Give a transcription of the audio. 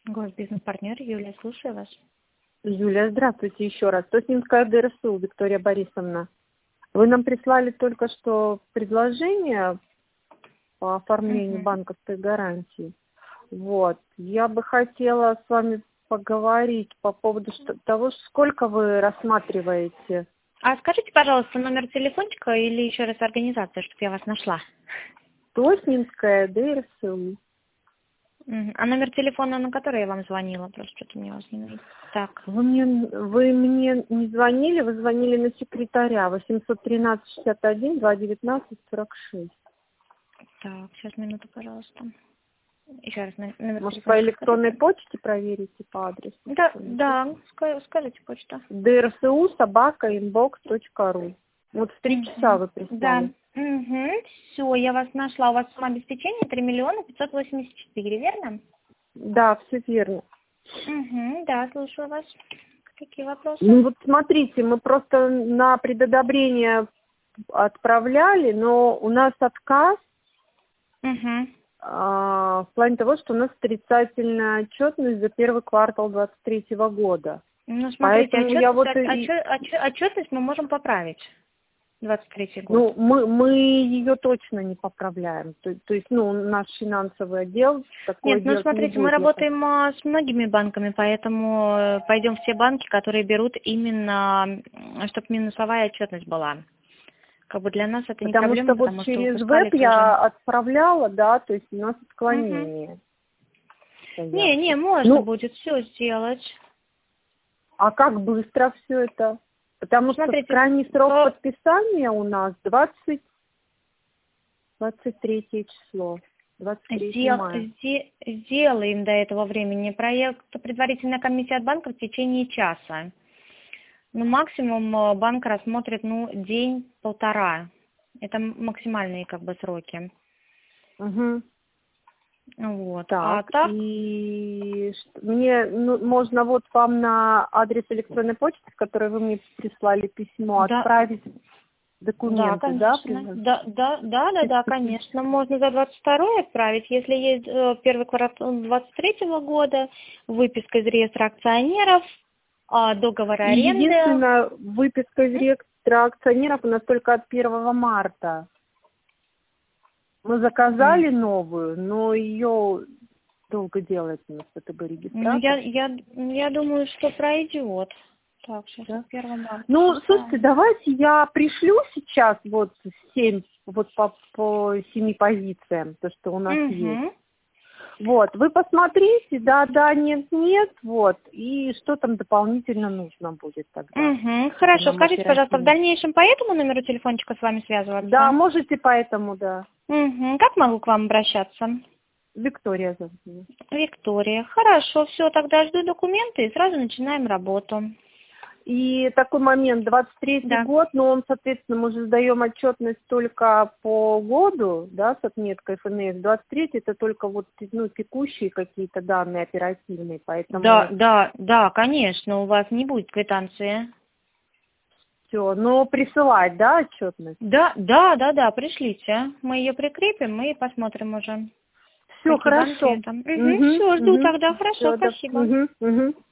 Госбизнес-партнер Юлия, слушаю вас. Юлия, здравствуйте еще раз. Тоснинская ДРСУ, Виктория Борисовна. Вы нам прислали только что предложение по оформлению банковской гарантии. Вот. Я бы хотела с вами поговорить по поводу того, сколько вы рассматриваете. А скажите, пожалуйста, номер телефончика или еще раз организацию, чтобы я вас нашла? Тоснинская ДРСУ. А номер телефона, на который я вам звонила? Просто что-то мне вас не найти. Так. Вы мне не звонили, вы звонили на секретаря 813-61-219-46. Так, сейчас минуту, пожалуйста. Еще раз номер Может, телефона. по электронной почте проверите по адресу? Да, скажите почту. drsu@inbox.ru. Вот в 3 часа вы прислали. Да. Все, я вас нашла. У вас сумма обеспечения 3 миллиона 584, верно? Да, все верно. Да, слушаю вас. Какие вопросы? Ну вот смотрите, мы просто на предодобрение отправляли, но у нас отказ в плане того, что у нас отрицательная отчетность за первый квартал 2023 года. Ну, смотрите, поэтому отчетность мы можем поправить. 23 год. Ну, мы ее точно не поправляем. То есть, наш финансовый отдел такое Нет, делать смотрите, не будет. мы работаем с многими банками, поэтому пойдем в те банки, которые берут именно, чтобы минусовая отчетность была. Как бы для нас это не проблема, потому что через веб я отправляла, да, то есть у нас отклонение. Не, можно будет все сделать. А как быстро все это? Потому что крайний срок подписания у нас 23 число. 23 мая. Сделаем до этого времени. Проект предварительная комиссия от банка в течение часа. Ну, максимум банк рассмотрит, день-полтора. Это максимальные сроки. Вот. Так, и мне можно вам на адрес электронной почты, с которой вы мне прислали письмо, отправить документы, да? Да, конечно. Можно за 22 отправить, если есть первый квартал 23 года, выписка из реестра акционеров, договор аренды. Единственное, выписка из реестра акционеров у нас только от 1 марта. Мы заказали новую, но ее долго делать у нас ВТБ регистрация. Я думаю, что пройдет. Так, сейчас 1 марта. Слушайте, давайте я пришлю сейчас 7, по 7 позициям, то, что у нас есть. Вот, вы посмотрите, да, нет, и что там дополнительно нужно будет тогда. Хорошо, скажите, пожалуйста, в дальнейшем по этому номеру телефончика с вами связываться? Да, можете по этому, да. Как могу к вам обращаться? Виктория зовут меня. Виктория. Хорошо, все, тогда жду документы и сразу начинаем работу. И такой момент, 23-й год, но он, соответственно, мы же сдаем отчетность только по году, да, с отметкой ФНС. 23-й это только текущие какие-то данные оперативные, поэтому... Да, конечно, у вас не будет квитанции. Все, но присылать, да, отчетность? Да, пришлите. Мы ее прикрепим и посмотрим уже. Все, хорошо. Все, жду тогда. Хорошо, спасибо.